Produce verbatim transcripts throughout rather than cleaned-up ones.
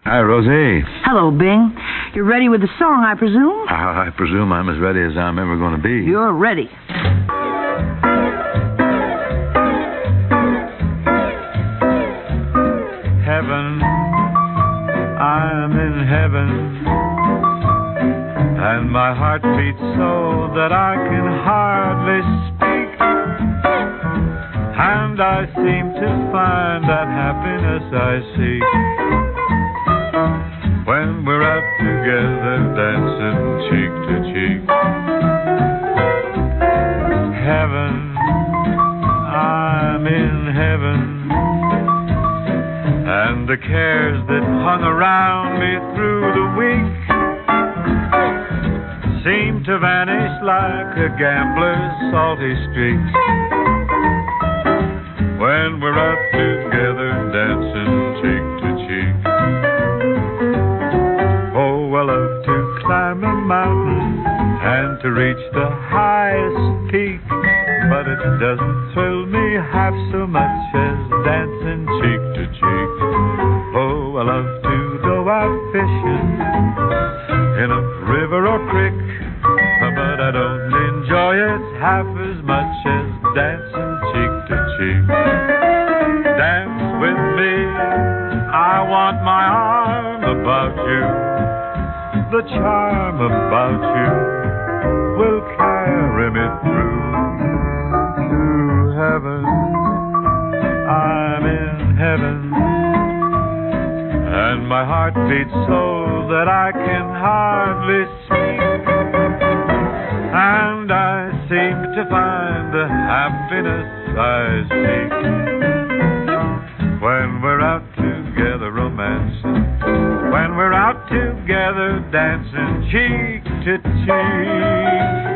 Hi, Rosie. Hello, Bing. You're ready with the song, I presume? I, I presume I'm as ready as I'm ever going to be. You're ready. Heaven, I'm in heaven, and my heart beats so that I can hardly speak, and I seem to find that happiness I seek when we're out together dancing cheek to cheek. Heaven, I'm in heaven, and the cares that hung around me through the week seem to vanish like a gambler's salty streak when we're out together dancing cheek to cheek. Oh, I love to climb a mountain and to reach the highest peak, but it doesn't thrill me half so much as dancing cheek to cheek. Oh, I love to go out fishing in a river or creek, but I don't enjoy it half as much as dancing cheek to cheek. Dance with me, I want my arm about you. The charm about you will carry me through to heaven. I'm in heaven, and my heart beats so that I can hardly speak, and I seem to find the happiness I seek when we're out together romancing, when we're out together dancing cheek to cheek.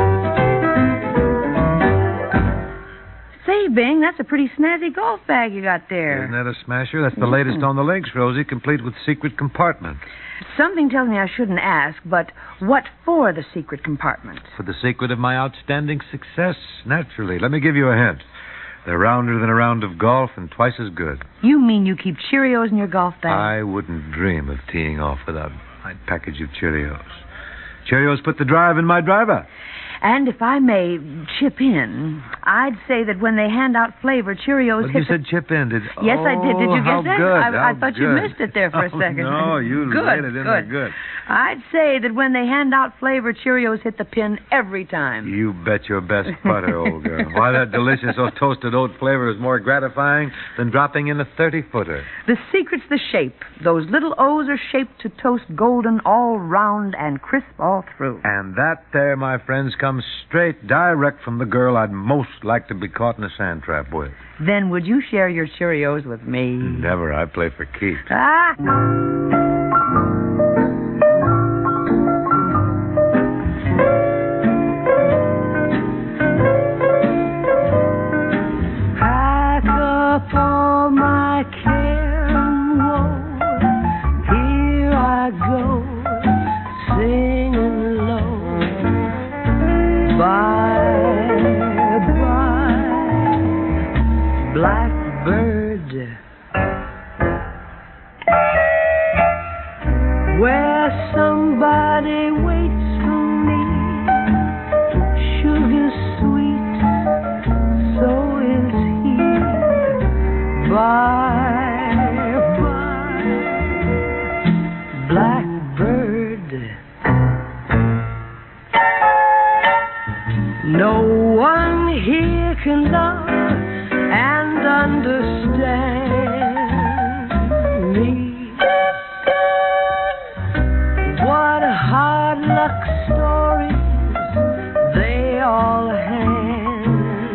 Say, Bing, that's a pretty snazzy golf bag you got there. Isn't that a smasher? That's the mm. latest on the links, Rosie, complete with secret compartment. Something tells me I shouldn't ask, but what for the secret compartment? For the secret of my outstanding success, naturally. Let me give you a hint. They're rounder than a round of golf and twice as good. You mean you keep Cheerios in your golf bag? I wouldn't dream of teeing off without my package of Cheerios. Cheerios put the drive in my driver. And if I may chip in, I'd say that when they hand out flavor, Cheerios But hit you the... said chip in. Did... Yes, oh, I did. Did you how get that? Good, I, I how thought good. you missed it there for a oh, second. No, you good, laid it in good. there good. I'd say that when they hand out flavor, Cheerios hit the pin every time. You bet your best butter, old girl. Why, that delicious toasted oat flavor is more gratifying than dropping in a thirty-footer. The secret's the shape. Those little O's are shaped to toast golden all round and crisp all through. And that there, my friends, comes straight, direct from the girl I'd most like to be caught in a sand trap with. Then would you share your Cheerios with me? Never. I play for keeps. Ah! Pack up all my care and woe. Here I go, singing low. Bye, bye, blackbird, where somebody waits for me. Sugar sweet, so is he. Bye, bye, blackbird. No one here can love and understand me. What hard luck stories they all hand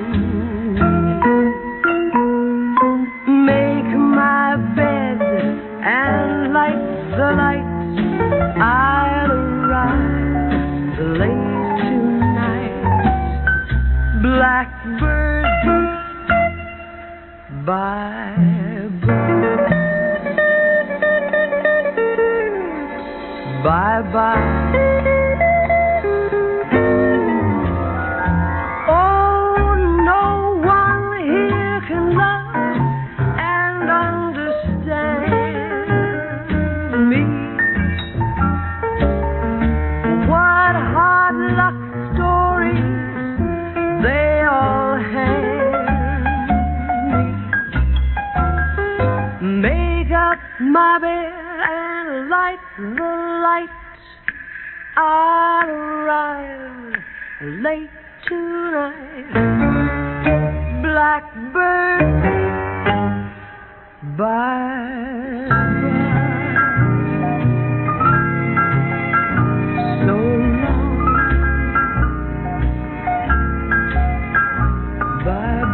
me. Make my bed and light the lights. I'll arrive late tonight. Blackbird, bye-bye. Bye-bye. Oh, no one here can love and understand Bobby, and light the light. I'll arrive late tonight. Blackbird, bye, bye. So long, bye,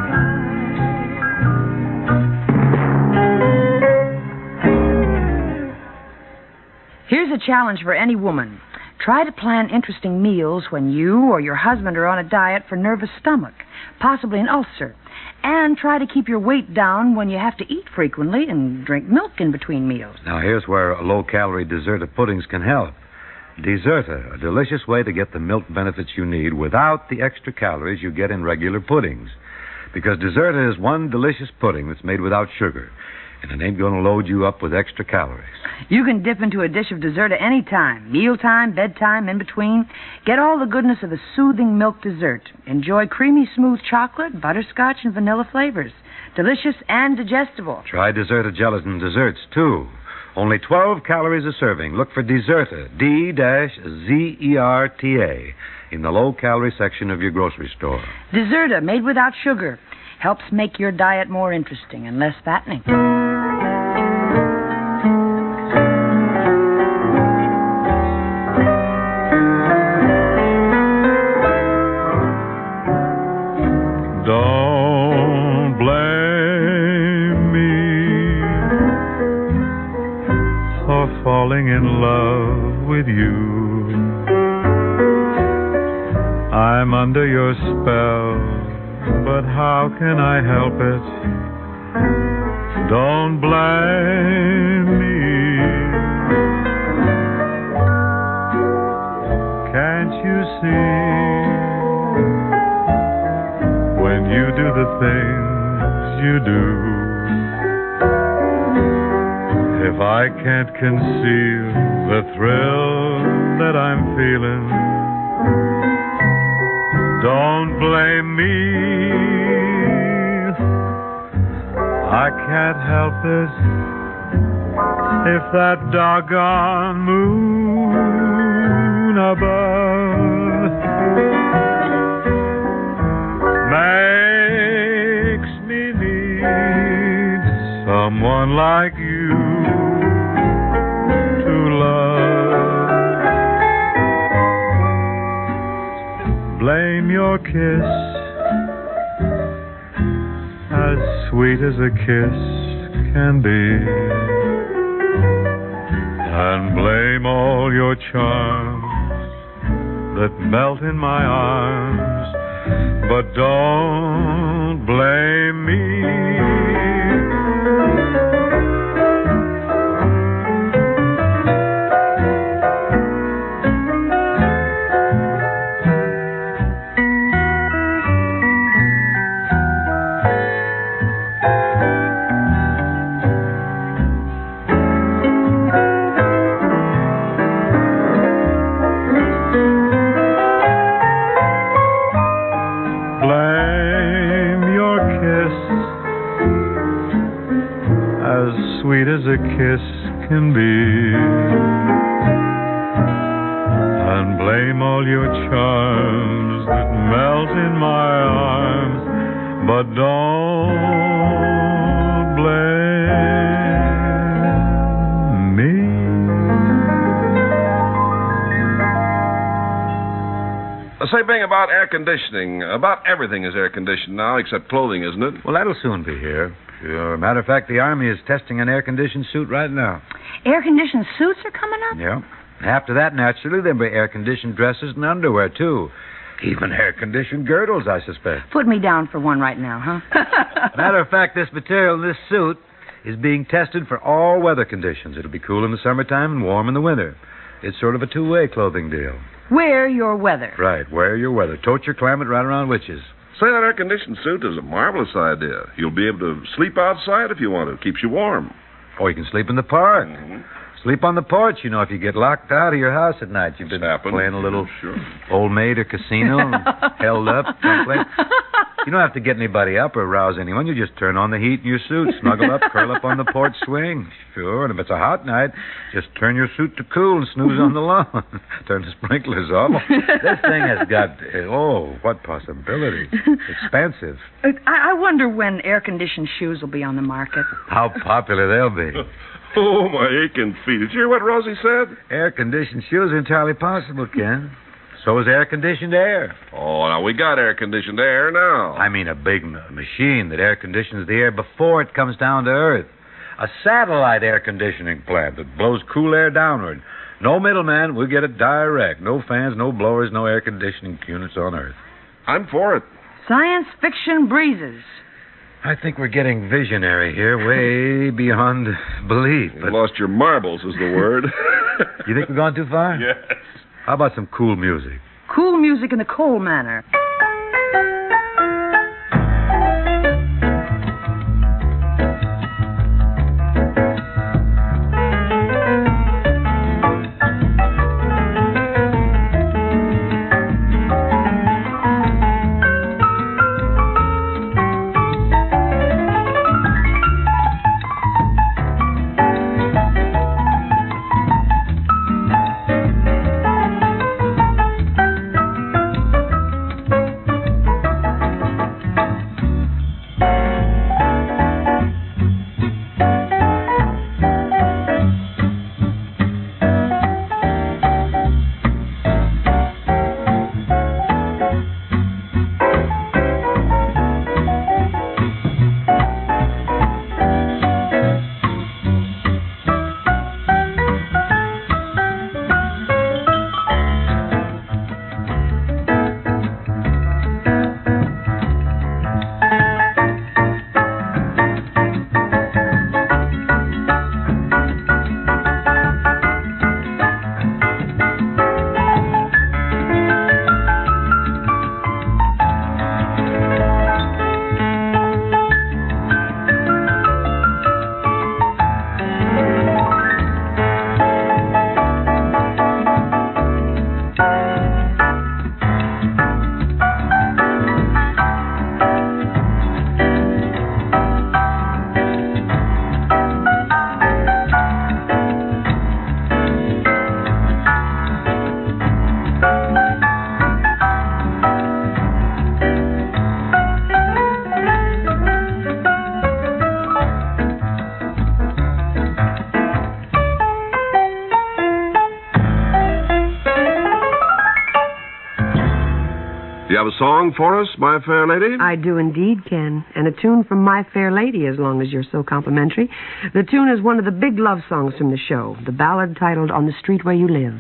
bye. Here's a challenge for any woman. Try to plan interesting meals when you or your husband are on a diet for nervous stomach, possibly an ulcer. And try to keep your weight down when you have to eat frequently and drink milk in between meals. Now, here's where low-calorie Deserta puddings can help. Deserta, a delicious way to get the milk benefits you need without the extra calories you get in regular puddings. Because Deserta is one delicious pudding that's made without sugar. And it ain't going to load you up with extra calories. You can dip into a dish of dessert at any time. Mealtime, bedtime, in between. Get all the goodness of a soothing milk dessert. Enjoy creamy, smooth chocolate, butterscotch, and vanilla flavors. Delicious and digestible. Try Deserta gelatin desserts, too. Only twelve calories a serving. Look for Deserta, D Z E R T A, in the low-calorie section of your grocery store. Deserta, made without sugar, helps make your diet more interesting and less fattening. Don't blame me for falling in love with you. I'm under your spell, but how can I help it? Don't blame me. Can't you see? When you do the things you do, if I can't conceal the thrill that I'm feeling, don't blame me. I can't help it if that doggone moon above makes me need someone like you to love. Blame your kiss, as sweet as a kiss can be, and blame all your charms that melt in my arms, but don't blame me. Sweet as a kiss can be, and blame all your charms that melt in my arms, but don't blame me. The same thing about air conditioning. About everything is air conditioned now, except clothing, isn't it? Well, that'll soon be here. Sure. Matter of fact, the Army is testing an air-conditioned suit right now. Air-conditioned suits are coming up? Yeah. After that, naturally, there'll be air-conditioned dresses and underwear, too. Even air-conditioned girdles, I suspect. Put me down for one right now, huh? Matter of fact, this material in this suit is being tested for all weather conditions. It'll be cool in the summertime and warm in the winter. It's sort of a two-way clothing deal. Wear your weather. Right, wear your weather. Tote your climate right around witches. Say, that air-conditioned suit is a marvelous idea. You'll be able to sleep outside if you want to. It keeps you warm. Or you can sleep in the park. Mm-hmm. Sleep on the porch, you know, if you get locked out of your house at night. You've been Snapping. playing a little Sure. old maid or casino and held up someplace. You don't have to get anybody up or rouse anyone. You just turn on the heat in your suit, snuggle up, curl up on the porch swing. Sure, and if it's a hot night, just turn your suit to cool and snooze on the lawn. Turn the sprinklers off. This thing has got, oh, what possibilities. Expansive. Uh, I, I wonder when air-conditioned shoes will be on the market. How popular they'll be. Oh, my aching feet. Did you hear what Rosie said? Air-conditioned shoes are entirely possible, Ken. So is air-conditioned air. Oh, now, we got air-conditioned air now. I mean a big m- machine that air conditions the air before it comes down to Earth. A satellite air conditioning plant that blows cool air downward. No middleman, we get it direct. No fans, no blowers, no air conditioning units on Earth. I'm for it. Science fiction breezes. I think we're getting visionary here, way beyond belief. You But lost your marbles, is the word. you think we've gone too far? Yes. How about some cool music? Cool music in the coal manner. Do you have a song for us, my fair lady? I do indeed, Ken. And a tune from My Fair Lady, as long as you're so complimentary. The tune is one of the big love songs from the show, the ballad titled On the Street Where You Live.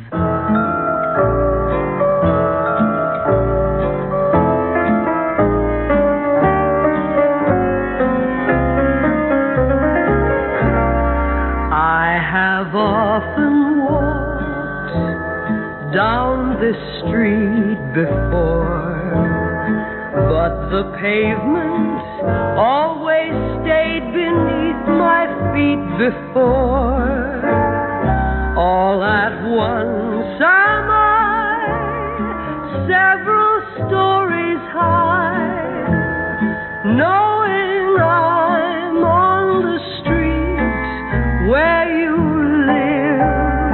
I have often walked down this street before, but the pavement always stayed beneath my feet before. All at once am I several stories high, knowing I'm on the street where you live.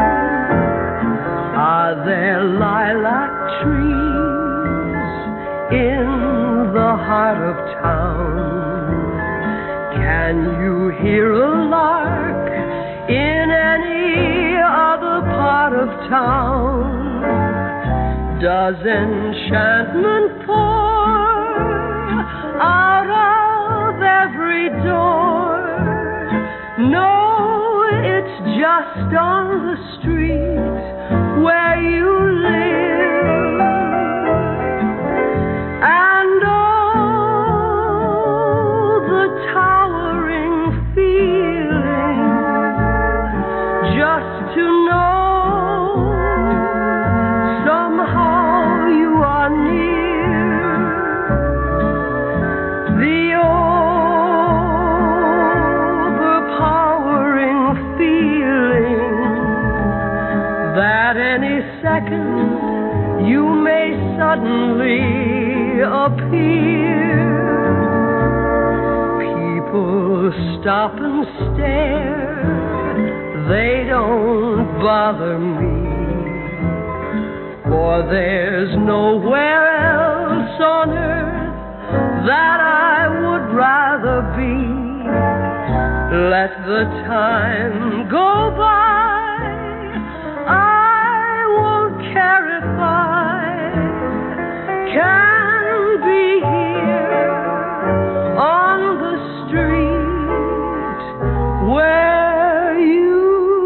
Are there lilac trees in the heart of town? Can you hear a lark in any other part of town? Does enchantment pour out of every door? No, it's just on the street where you live. And oh, the towering feeling just to know somehow you are near. The overpowering feeling that any second you may suddenly appear. People stop and stare. They don't bother me, for there's nowhere else on earth that I would rather be. Let the time go by, I won't care if I can be here on the street where you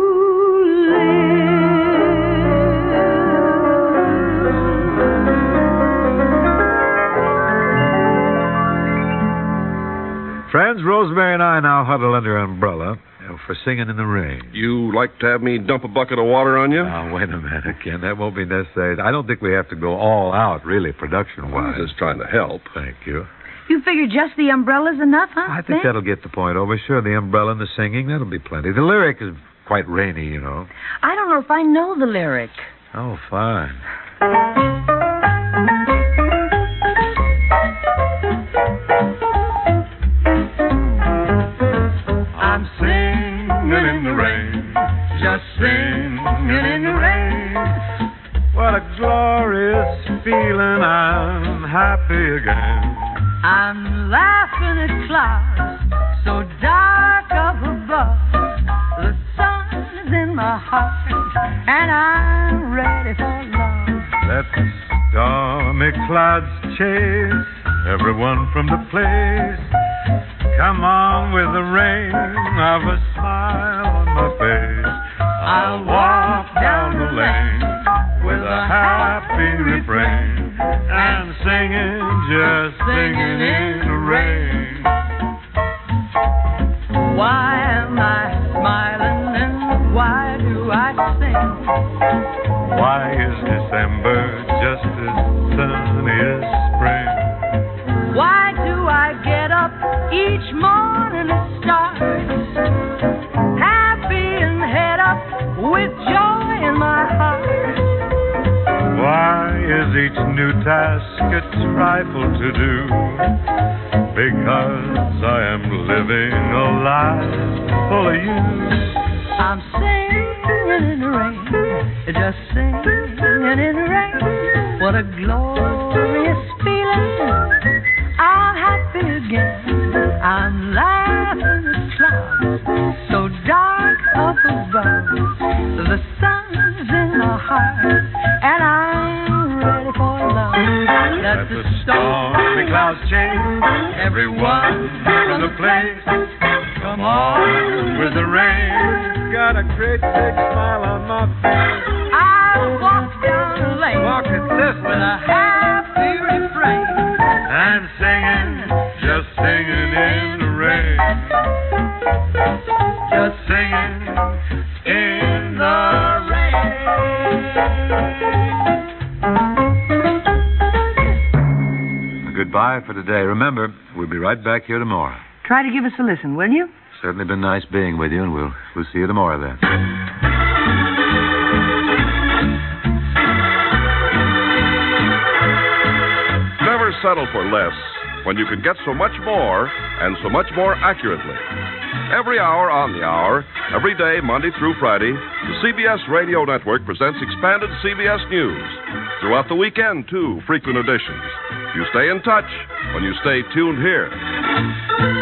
Friends, Rosemary and I now huddle under an umbrella for Singing in the Rain. You like to have me dump a bucket of water on you? Now, wait a minute, Ken. That won't be necessary. I don't think we have to go all out, really, production-wise. I'm just trying to help. Thank you. You figure just the umbrella's enough, huh? I think Ben? that'll get the point over. Sure, the umbrella and the singing, that'll be plenty. The lyric is quite rainy, you know. I don't know if I know the lyric. Oh, fine. I'm singing in the rain, just singing in the rain. What a glorious feeling. I'm happy again. I'm laughing at clouds so dark up above. The sun is in my heart, and I'm ready for love. Let the stormy clouds chase everyone from the place. Come on with the rain of a smile on my face. I'll walk down the lane with a happy refrain and singing, just singing in the rain. Why am I smiling and why do I sing? Why is December just as sunny as spring? Why do I get up each morning and start happy and head up with joy in my heart? Why is each new task a trifle to do? Because I am living a life full of you. I'm singing in the rain, just singing in the rain. What a glorious feeling. I'm happy again. I'm laughing at clouds so dark up above. The sun's in my heart, and I'm ready for love. Let the stormy clouds chase everyone from the place. Come on with the rain. Got a great big smile on my face. I'll walk down the lane Walk it this with way. a happy refrain. And singing, just singing in the rain. Just singing in the rain. Goodbye for today. Remember, we'll be right back here tomorrow. Try to give us a listen, will you? Certainly been nice being with you, and we'll we'll see you tomorrow then. Never settle for less when you can get so much more and so much more accurately. Every hour on the hour, every day, Monday through Friday, the C B S Radio Network presents expanded C B S News. Throughout the weekend, too, frequent editions. You stay in touch when you stay tuned here.